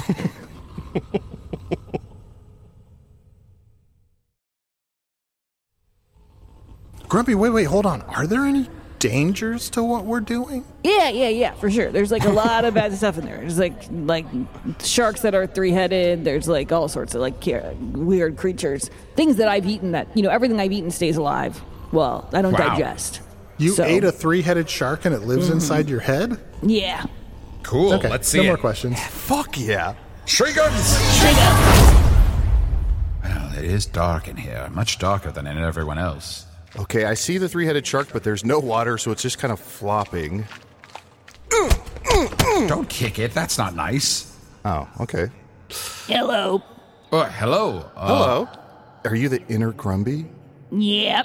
Grumpy, wait, hold on. Are there any dangers to what we're doing? Yeah, for sure. There's like a lot of bad stuff in there. There's like sharks that are 3-headed. There's like all sorts of like weird creatures. Things that I've eaten that, everything I've eaten stays alive. Well, I don't Wow. digest. You So- ate a 3-headed shark and it lives inside your head? Yeah. Cool. Okay, Let's see no it. more questions. Fuck yeah. Triggers! Well, it is dark in here. Much darker than in everyone else. Okay, I see the 3-headed shark, but there's no water, so it's just kind of flopping. Don't kick it. That's not nice. Oh, okay. Hello. Oh, hello. Hello. Are you the inner Grumby? Yep.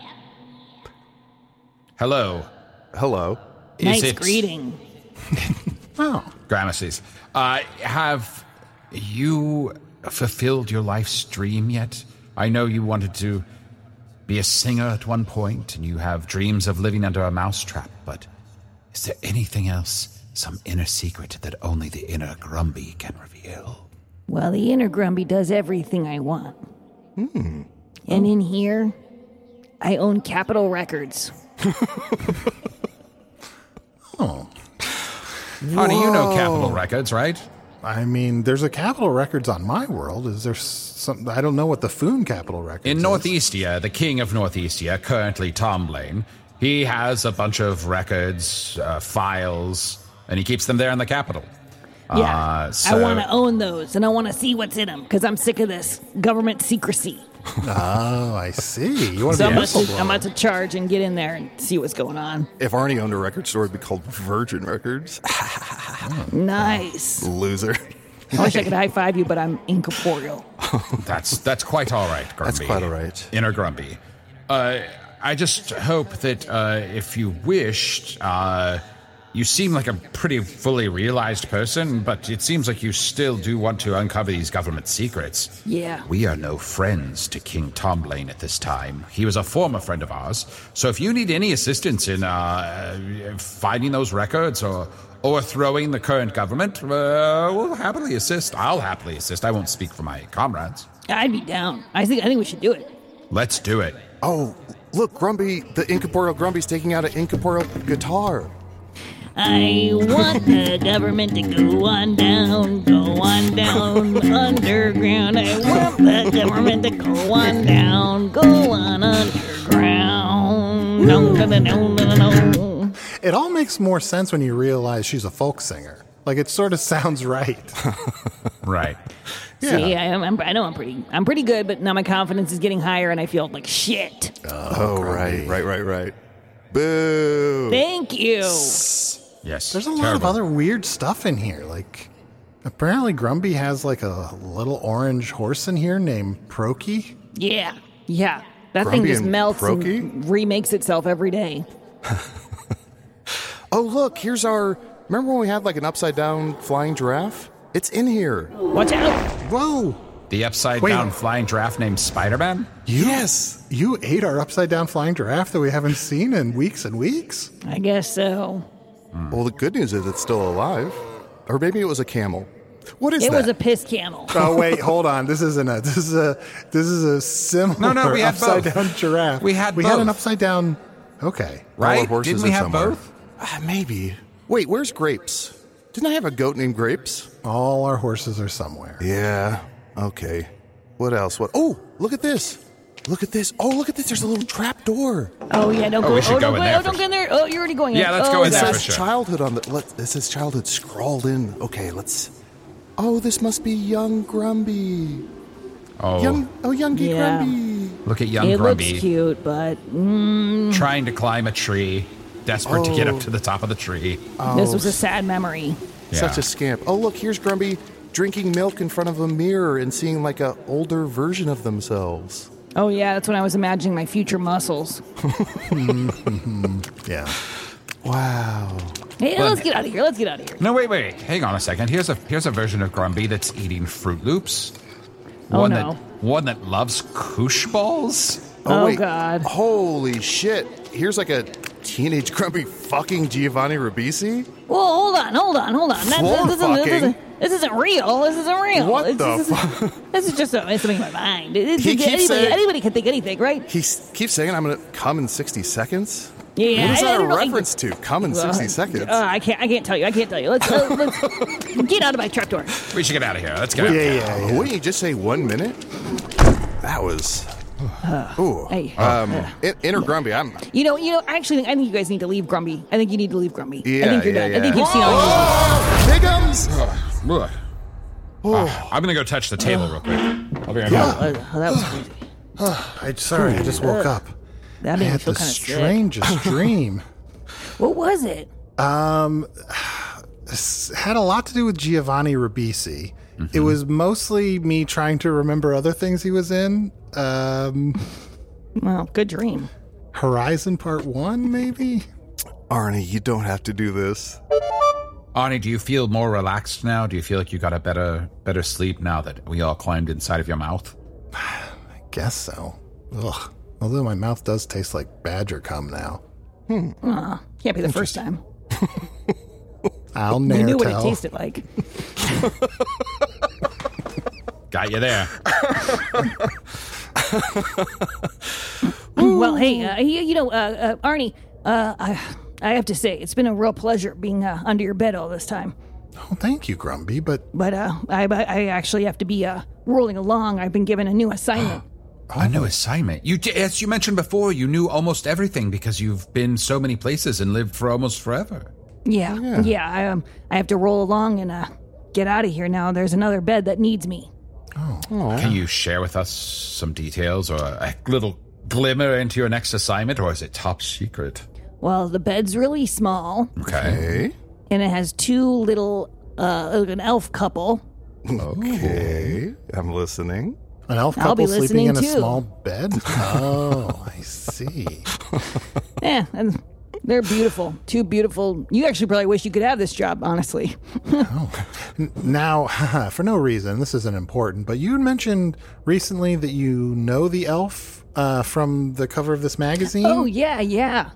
Hello. Hello. Is Nice it greeting. Oh, Gramercies? Have you fulfilled your life's dream yet? I know you wanted to be a singer at one point, and you have dreams of living under a mousetrap, but is there anything else, some inner secret that only the inner Grumby can reveal? Well, the inner Grumby does everything I want. And in here, I own Capitol Records. Honey, you know Capitol Records, right? I mean, there's a Capitol Records on my world. Is there some? I don't know what the Foon Capitol Records In is. Northeastia, the king of Northeastia, currently Tom Blaine, he has a bunch of records, files, and he keeps them there in the Capitol. Yeah. So- I want to own those, and I want to see what's in them, because I'm sick of this government secrecy. Oh, I see. You want So to be a I'm about whistleblower. to charge and get in there and see what's going on. If Arnie owned a record store, it'd be called Virgin Records. Nice. Loser. I wish I could high five you, but I'm incorporeal. That's quite all right, Grumpy. That's quite all right. Inner Grumpy. I just hope that if you wished, you seem like a pretty fully realized person, but it seems like you still do want to uncover these government secrets. Yeah. We are no friends to King Tom Blaine at this time. He was a former friend of ours, so if you need any assistance in finding those records or overthrowing the current government, we'll happily assist. I'll happily assist. I won't speak for my comrades. I'd be down. I think we should do it. Let's do it. Oh, look, Grumby, the incorporeal Grumby's taking out an incorporeal guitar. I want the government to go on down underground. I want the government to go on down underground. No. It all makes more sense when you realize she's a folk singer. Like, it sort of sounds right. Right. See, I know I'm pretty good, but now my confidence is getting higher, and I feel like shit. Oh, right. Boo. Thank you. Yes. There's a lot of terrible. other weird stuff in here. Like, apparently Grumby has like a little orange horse in here named Proky. Yeah. That thing Grumpy just and melts Proky? and remakes itself every day. Oh, look, here's our... Remember when we had like an upside-down flying giraffe? It's in here. Watch out. Whoa! The upside Wait. down flying giraffe named Spider-Man? Yes. You ate our upside down flying giraffe that we haven't seen in weeks and weeks? I guess so. Well, the good news is it's still alive. Or maybe it was a camel. What is It that? was a piss camel. Oh wait, hold on. This is a similar No, we had upside both. down giraffe. We had an both. upside down. Okay. All our Right? horses Didn't we are have somewhere. both? Maybe. Wait, where's Grapes? Didn't I have a goat named Grapes? All our horses are somewhere. Yeah. Okay. What else? Oh, look at this. Look at this. Oh, look at this. There's a little trap door. Oh yeah, don't go. we should go in there don't go in there. Oh, you're already going in. Yeah, let's go in It there for says sure. childhood on the. It says childhood scrawled in. Okay, let's. Oh, this must be young Grumby. Oh, Youngie Yeah. Grumby. look at young It Grumby looks cute, but trying to climb a tree, desperate to get up to the top of the tree. this was a sad memory. Such a scamp. Oh, look, here's Grumby drinking milk in front of a mirror and seeing like a older version of themselves. Oh yeah, that's when I was imagining my future muscles. Yeah. Wow. Hey, let's get out of here. Let's get out of here. No, wait. Hang on a second. Here's a version of Grumby that's eating Fruit Loops. Oh, no. One that loves koosh balls. Oh, wait. God. Holy shit. Here's like a teenage Grumby fucking Giovanni Ribisi? Well, hold on. Floor fucking? This isn't real. What the fuck? This is just something in my mind. He keeps saying- Anybody can think anything, right? He keeps saying I'm going to come in 60 seconds? Yeah. What is I that a don't know. reference to? Come in 60 seconds? I can't tell you. Let's get out of my trapdoor. We should get out of here. Let's go. Yeah. Wouldn't you just say 1 minute? That was... Ooh. Hey. Inner Grumby, I'm... You know. Actually, I think you guys need to leave Grumby. I think you need to leave Grumby. Yeah, I think you're done. yeah. I think you've seen all your Bigums! Ugh. I'm gonna go touch the table real quick. I'll be right back. that was crazy. I just woke up. That I made me had feel the kind of sick. strangest dream. What was it? This had a lot to do with Giovanni Ribisi. It was mostly me trying to remember other things he was in. Well, good dream. Horizon Part 1, maybe? Arnie, you don't have to do this. Arnie, do you feel more relaxed now? Do you feel like you got a better sleep now that we all climbed inside of your mouth? I guess so. Ugh. Although my mouth does taste like badger cum now. Can't be the first time. I'll We never knew what tell. it tasted like. Got you there. Well, hey, Arnie, I have to say, it's been a real pleasure being under your bed all this time. Oh, thank you, Grumby, but But I actually have to be rolling along. I've been given a new assignment. A new assignment. As you mentioned before, you knew almost everything because you've been so many places and lived for almost forever. Yeah. I have to roll along and get out of here now. There's another bed that needs me. Can you share with us some details or a little glimmer into your next assignment, or is it top secret? Well, the bed's really small, Okay. and it has two little, an elf couple. Okay, I'm listening. an elf I'll be couple sleeping in a listening, too. small bed? Oh, I see. Yeah, and they're beautiful. Too beautiful. You actually probably wish you could have this job, honestly. Now, for no reason, this isn't important, but you had mentioned recently that you know the elf from the cover of this magazine. Oh, yeah.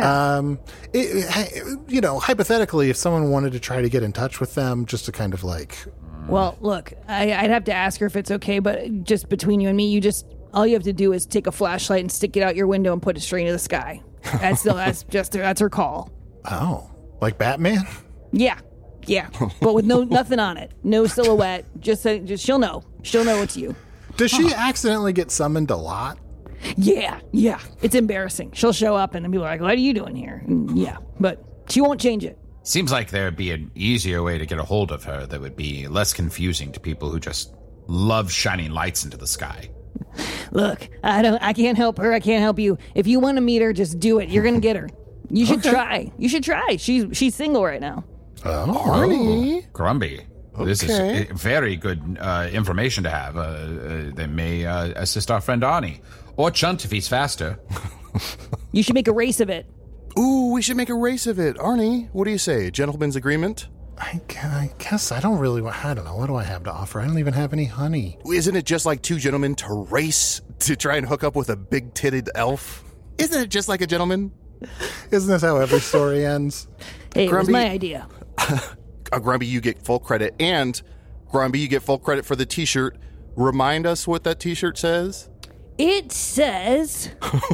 Hypothetically, if someone wanted to try to get in touch with them, just to kind of like, Well, look, I'd have to ask her if it's okay, but just between you and me, all you have to do is take a flashlight and stick it out your window and put it straight into the sky. That's her call. oh, like Batman? Yeah, but with nothing on it, no silhouette. Just she'll know it's you. Does she accidentally get summoned a lot? Yeah, it's embarrassing. She'll show up and then people are like, "What are you doing here?" And yeah, but she won't change it. Seems like there would be an easier way to get a hold of her that would be less confusing to people who just love shining lights into the sky. Look, I can't help her. I can't help you. If you want to meet her, just do it. You're gonna get her. You should try. She's single right now. Arnie? Grumby. This Okay. is very good information to have. They may assist our friend Arnie. Or Chunt if he's faster. You should make a race of it. Ooh, we should make a race of it. Arnie, what do you say? Gentleman's agreement? I guess I don't really, I don't know. What do I have to offer? I don't even have any honey. Isn't it just like two gentlemen to race to try and hook up with a big-titted elf? Isn't it just like a gentleman? Isn't this how every story ends? Hey, it was Grumby. my idea. Grumby, you get full credit. And, Grumby, you get full credit for the t-shirt. Remind us what that t-shirt says. It says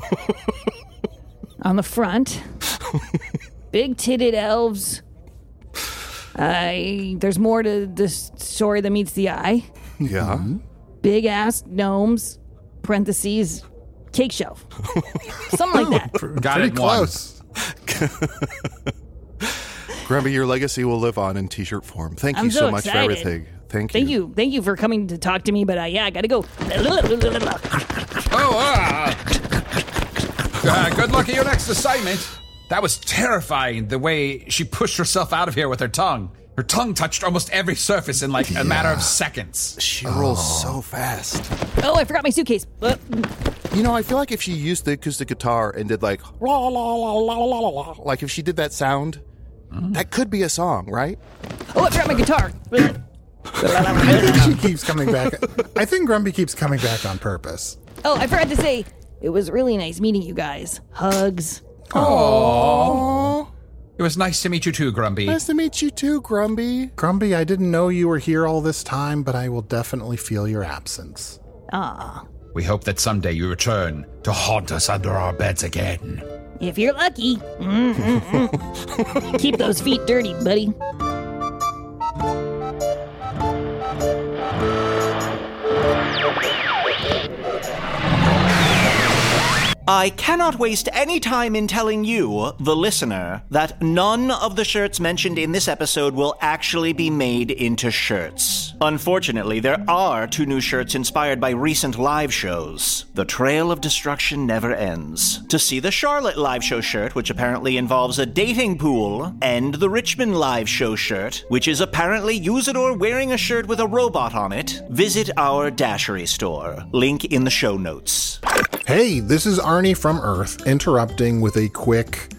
on the front, big-titted elves. There's more to this story than meets the eye. Yeah. Big-ass gnomes, parentheses, cake shelf. Something like that. Got Pretty it. One. close. Grumpy, your legacy will live on in T-shirt form. Thank I'm you so much for excited. everything. Thank Thank you. you for coming to talk to me, but yeah, I gotta go. Good luck at your next assignment. That was terrifying, the way she pushed herself out of here with her tongue. Her tongue touched almost every surface in like a matter of seconds. She rolls so fast. Oh, I forgot my suitcase. You know, I feel like if she used the acoustic guitar and did like la la la la la la la, like if she did that sound, that could be a song, right? Oh, I forgot my guitar. I think she keeps coming back. I think Grumpy keeps coming back on purpose. Oh, I forgot to say, it was really nice meeting you guys. Hugs. Aww. It was nice to meet you too, Grumpy. Nice to meet you too, Grumpy. Grumpy, I didn't know you were here all this time, but I will definitely feel your absence. Ah. We hope that someday you return to haunt us under our beds again. If you're lucky. Keep those feet dirty, buddy. I cannot waste any time in telling you, the listener, that none of the shirts mentioned in this episode will actually be made into shirts. Unfortunately, there are 2 new shirts inspired by recent live shows. The Trail of Destruction never ends. To see the Charlotte live show shirt, which apparently involves a dating pool, and the Richmond live show shirt, which is apparently Usador wearing a shirt with a robot on it, visit our Dashery store. Link in the show notes. Hey, this is Arnie from Earth, interrupting with a quick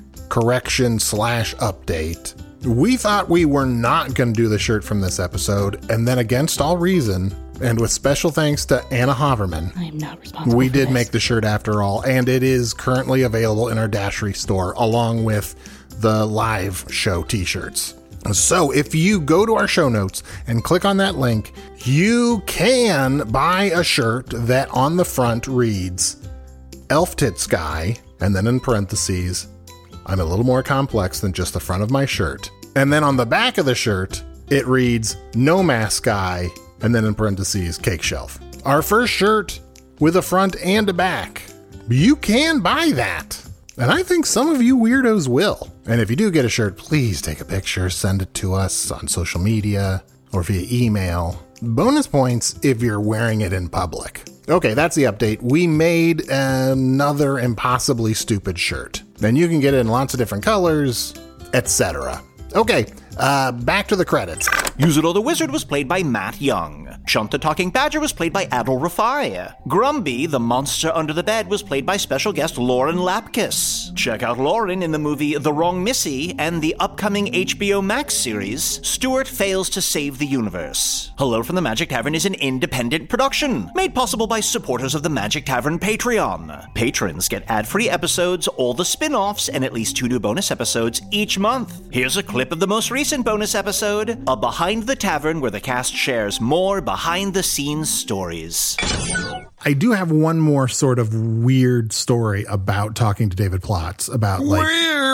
correction/update. We thought we were not going to do the shirt from this episode, and then against all reason, and with special thanks to Anna Haverman, I am not responsible. we did make the shirt after all, and it is currently available in our Dashery store, along with the live show t-shirts. So if you go to our show notes and click on that link, you can buy a shirt that on the front reads Elf Tits Guy, and then in parentheses, I'm a little more complex than just the front of my shirt. And then on the back of the shirt, it reads No Mask Guy, and then in parentheses, Cake Shelf. Our first shirt with a front and a back. You can buy that. And I think some of you weirdos will. And if you do get a shirt, please take a picture, send it to us on social media or via email. Bonus points if you're wearing it in public. Okay, that's the update. We made another impossibly stupid shirt. Then you can get it in lots of different colors, etc. Okay, back to the credits. Usador the Wizard was played by Matt Young. Chunt the Talking Badger was played by Adol Rafai. Grumby, the monster under the bed, was played by special guest Lauren Lapkus. Check out Lauren in the movie The Wrong Missy and the upcoming HBO Max series, Stuart Fails to Save the Universe. Hello from the Magic Tavern is an independent production, made possible by supporters of the Magic Tavern Patreon. Patrons get ad-free episodes, all the spin-offs, and at least 2 new bonus episodes each month. Here's a clip of the most recent bonus episode, a Behind the Tavern, where the cast shares more behind-the-scenes stories. I do have one more sort of weird story about talking to David Plotz about like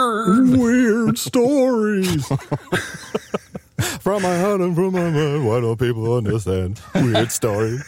weird stories. From my heart and from my mind, why don't people understand? Weird story.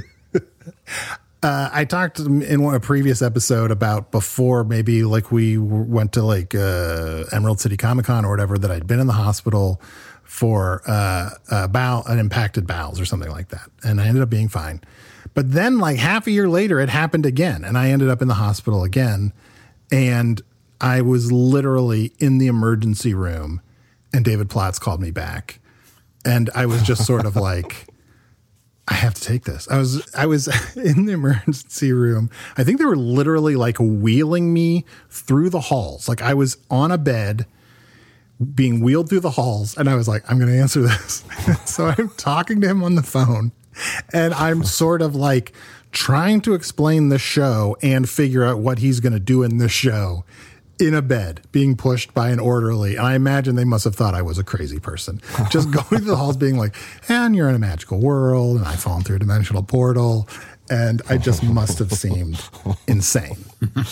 I talked in a previous episode about before maybe like we went to like Emerald City Comic Con or whatever, that I'd been in the hospital for an impacted bowels or something like that. And I ended up being fine. But then like half a year later, it happened again. And I ended up in the hospital again. And I was literally in the emergency room and David Plotz called me back. And I was just sort of like, I have to take this. I was in the emergency room. I think they were literally like wheeling me through the halls. Like I was on a bed being wheeled through the halls, and I was like, I'm going to answer this. So I'm talking to him on the phone, and I'm sort of like trying to explain the show and figure out what he's going to do in the show in a bed, being pushed by an orderly. And I imagine they must have thought I was a crazy person. Just going through the halls being like, and you're in a magical world, and I've fallen through a dimensional portal. And I just must have seemed insane.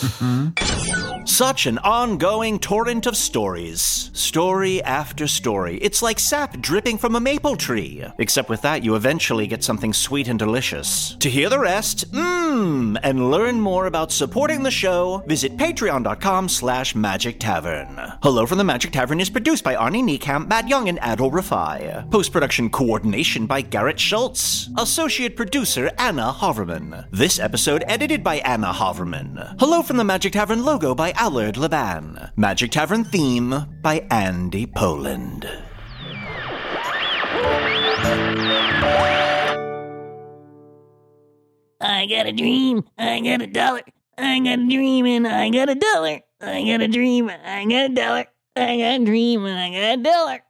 Such an ongoing torrent of stories. Story after story. It's like sap dripping from a maple tree. Except with that, you eventually get something sweet and delicious. To hear the rest, And learn more about supporting the show, visit patreon.com/Magic Tavern. Hello from the Magic Tavern is produced by Arnie Niekamp, Matt Young, and Adol Rafai. Post-production coordination by Garrett Schultz. Associate producer Anna Hoverman. This episode edited by Anna Hoverman. Hello from the Magic Tavern logo by Allard Laban. Magic Tavern theme by Andy Poland. I got a dream, I got $1. I got a dream and I got $1. I got a dream, I got $1. I got a dream and I got $1.